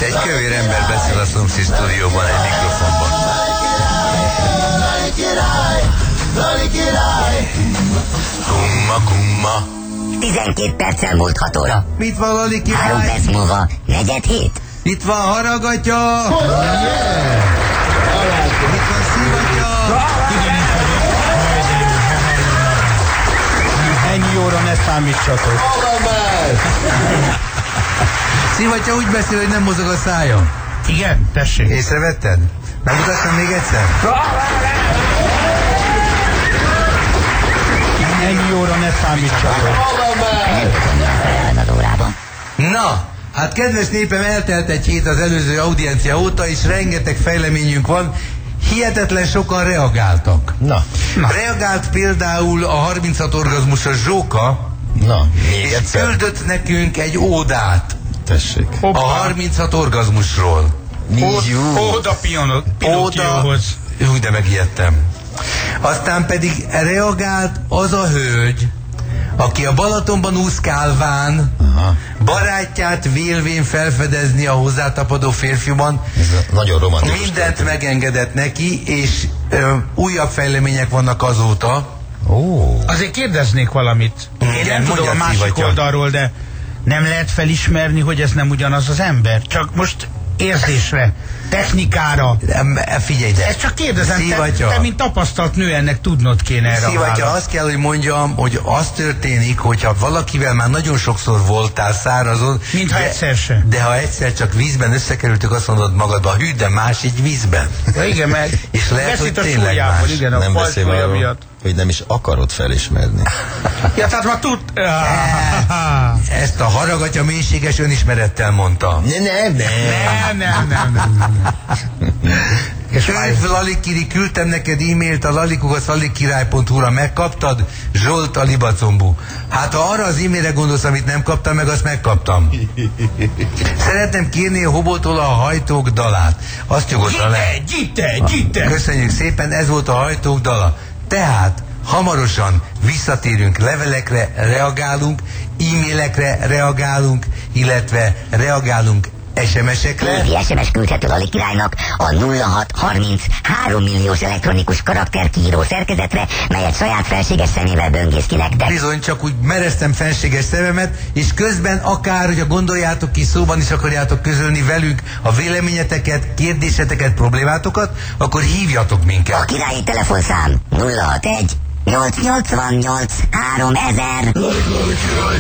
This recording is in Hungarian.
Egy kövér ember beszél a szomszéd stúdióban egy mikrofonban. Kumma, kumma. 12 perccel múlt 6 óra. Mit van, Lali király? 3 perc múlva 4:07. Itt van Haragatya! Itt van Szivatya! Ennyi óra ne számítsatok. Szivatya úgy beszél, hogy nem mozog a szája. Igen, tessék. Észrevetted? Megmutassam még egyszer? Ennyi óra ne számítsatok. Az órában. Na, hát kedves népem, eltelt egy hét az előző audiencia óta, és rengeteg fejleményünk van. Hihetetlen sokan reagáltak. Na. Reagált például a 36 orgazmusos Zsóka, Na, még és egyszer. küldött nekünk egy ódát Tessék. a 36 orgazmusról. Óda Pinocchiohoz. Úgy, de megijedtem. Aztán pedig reagált az a hölgy, aki a Balatonban úszkálván barátját vélvén felfedezni a hozzátapadó férfiban, Ez nagyon romantikus. mindent megengedett neki, és újabb fejlemények vannak azóta. Azért kérdeznék valamit. Én Igen, nem tudom a mondjad, másik Szivatya. oldalról, de nem lehet felismerni, hogy ez nem ugyanaz az ember? Csak most érzésre, technikára. Figyelj, de Ezt csak kérdezem, Szivatya. te mint tapasztalt nő, ennek tudnod kéne erre a Szivatya, választ. azt kell, hogy mondjam, hogy az történik, hogyha valakivel már nagyon sokszor voltál szárazon, Mintha egyszer se. de ha egyszer csak vízben összekerültük, azt mondod magadba, hű, de más így vízben. Ja, igen, meg És lehet, hogy veszít a tényleg súlyából, más. igen, a Nem beszélve fajsúlya arról, miatt. hogy nem is akarod felismerni. Ja, tehát már tud... Ezt a Haragatya mélységes önismerettel mondta. Nem. És Üdv, Lalikiri, küldtem neked e-mailt a lalikukat.lalikirály.hu-ra, megkaptad? Zsolt a Libacombú. Hát ha arra az e-mailre gondolsz, amit nem kaptam meg, azt megkaptam. Szeretném kérni a Hobótól a Hajtók dalát. Azt nyugodtan lehet. Gyite! Köszönjük szépen, ez volt a Hajtók dala. Tehát hamarosan visszatérünk, levelekre reagálunk, e-mailekre reagálunk, illetve reagálunk SMS-ekre. Lévi SMS küldhető Lali királynak a 0630 3 milliós elektronikus karakterkiíró szerkezetre, melyet saját felséges szemével böngész ki nektek. Bizony, csak úgy mereztem fenséges szememet, és közben akár, hogyha gondoljátok ki, szóban is akarjátok közölni velünk a véleményeteket, kérdéseteket, problémátokat, akkor hívjatok A minket. királyi telefonszám 061 888 3000.